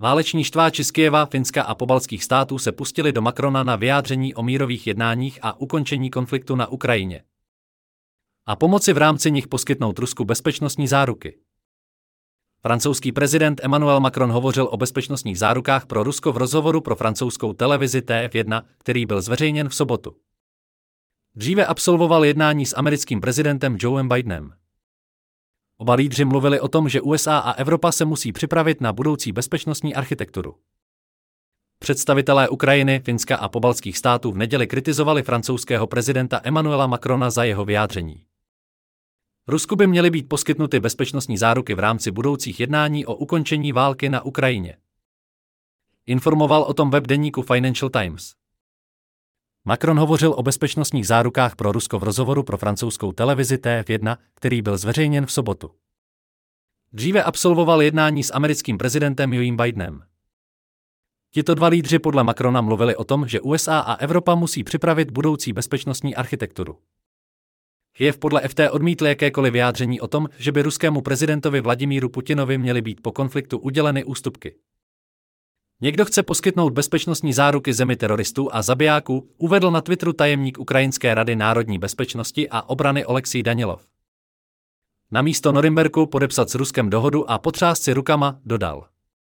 Váleční štváči z Kyjeva, Finska a pobaltských států se pustili do Macrona na vyjádření o mírových jednáních a ukončení konfliktu na Ukrajině. A pomoci v rámci nich poskytnout Rusku bezpečnostní záruky. Francouzský prezident Emmanuel Macron hovořil o bezpečnostních zárukách pro Rusko v rozhovoru pro francouzskou televizi TF1, který byl zveřejněn v sobotu. Dříve absolvoval jednání s americkým prezidentem Joeem Bidenem. Oba lídři mluvili o tom, že USA a Evropa se musí připravit na budoucí bezpečnostní architekturu. Představitelé Ukrajiny, Finska a pobaltských států v neděli kritizovali francouzského prezidenta Emmanuela Macrona za jeho vyjádření. Rusku by měly být poskytnuty bezpečnostní záruky v rámci budoucích jednání o ukončení války na Ukrajině. Informoval o tom web deníku Financial Times. Macron hovořil o bezpečnostních zárukách pro Rusko v rozhovoru pro francouzskou televizi TF1, který byl zveřejněn v sobotu. Dříve absolvoval jednání s americkým prezidentem Joeem Bidenem. Tito dva lídři podle Macrona mluvili o tom, že USA a Evropa musí připravit budoucí bezpečnostní architekturu. Kyjev podle FT odmítl jakékoliv vyjádření o tom, že by ruskému prezidentovi Vladimíru Putinovi měly být po konfliktu uděleny ústupky. Někdo chce poskytnout bezpečnostní záruky zemi teroristů a zabijáků, uvedl na Twitteru tajemník Ukrajinské rady národní bezpečnosti a obrany Oleksij Danilov. Na místo Norimberku podepsat s Ruskem dohodu a potřást si rukama, dodal.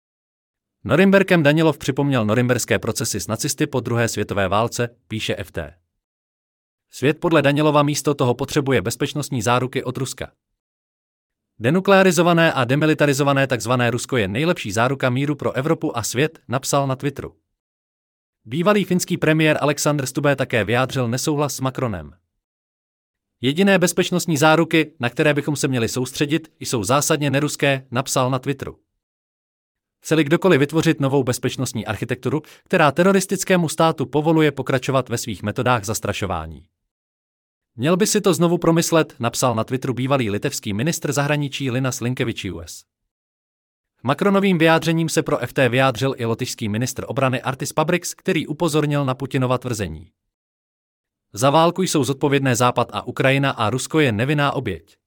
Norimberkem Danilov připomněl norimberské procesy s nacisty po druhé světové válce, píše FT. Svět podle Danilova místo toho potřebuje bezpečnostní záruky od Ruska. Denuklearizované a demilitarizované tzv. Rusko je nejlepší záruka míru pro Evropu a svět, napsal na Twitteru. Bývalý finský premiér Alexander Stubb také vyjádřil nesouhlas s Macronem. Jediné bezpečnostní záruky, na které bychom se měli soustředit, jsou zásadně neruské, napsal na Twitteru. Chce-li kdokoliv vytvořit novou bezpečnostní architekturu, která teroristickému státu povoluje pokračovat ve svých metodách zastrašování. Měl by si to znovu promyslet, napsal na Twitteru bývalý litevský ministr zahraničí Linas Linkevičius. Macronovým vyjádřením se pro FT vyjádřil i lotyšský ministr obrany Artis Pabriks, který upozornil na Putinova tvrzení. Za válku jsou zodpovědné Západ a Ukrajina a Rusko je nevinná oběť.